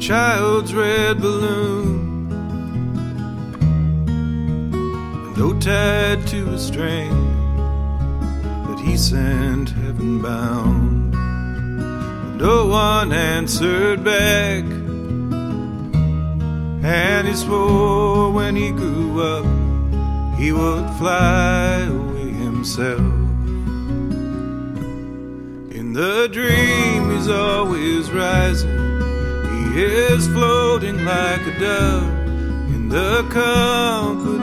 child's red balloon, and though tied to a string that he sent heaven bound, no one answered back, and he swore when he grew up he would fly away himself. In the dream he's always rising, he is floating like a dove in the company